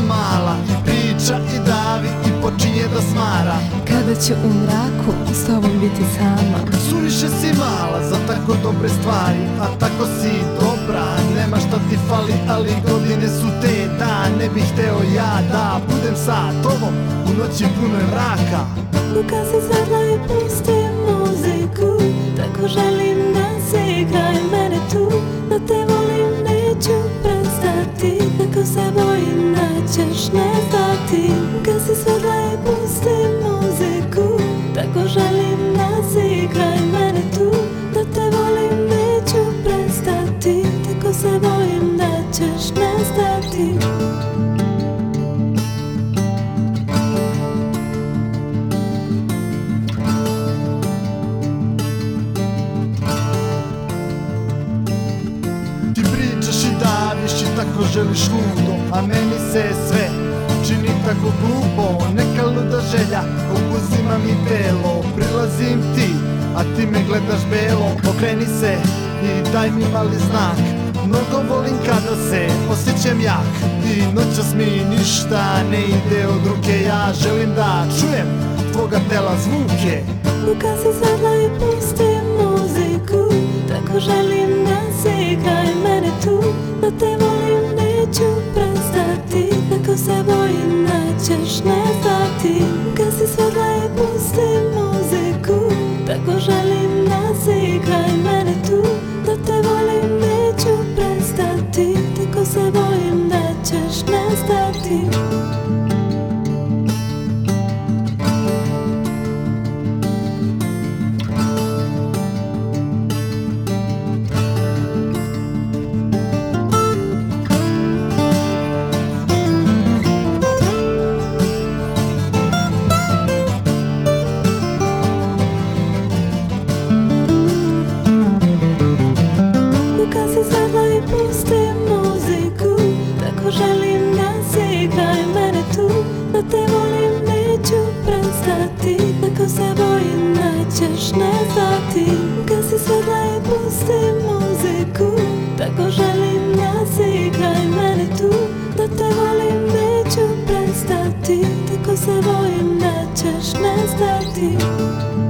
mala i priča i davi i počinje da smara. Kada ću u mraku s tobom biti sama? Suviše si mala za tako dobre stvari, a tako si dobra. Nema šta ti fali, ali godine su te da ne bih hteo ja da budem sa tobom u noći punoj mraka. Ugasi svetla i pusti muziku, tako želim da se igraj mene tu. Da te volim neću prestati, tako se bojim da ćeš nestati. Ugasi svetla i pusti muziku, tako želim da se igraj mene tu. Da te volim neću prestati, tako se bojim da ćeš nestati. Tako želiš ludo, a meni se sve čini tako glupo. Neka luda želja obuzima mi telo. Prilazim ti, a ti me gledaš belo. Okreni se i daj mi mali znak. Mnogo volim kada se osjećam jak. I noćas mi ništa ne ide od ruke. Ja želim da čujem tvoga tela zvuke. Ugasi svetla i pusti muziku, tako želim da se igraj mene tu. Da te volim neću prestati, tako se bojim da ćeš nestati. Ugasi svetla i pusti muziku, tako želim da se igraj mene tu. Da te volim neću prestati, tako se bojim da ćeš nestati. Ugasi svetla i pusti muziku, tako želim da se igraj mene tu. Da te volim neću prestati, tako se bojim da ćeš nestati. Ugasi svetla i pusti muziku, tako želim da se igraj mene tu. Da te volim neću prestati, tako se bojim da ćeš nestati.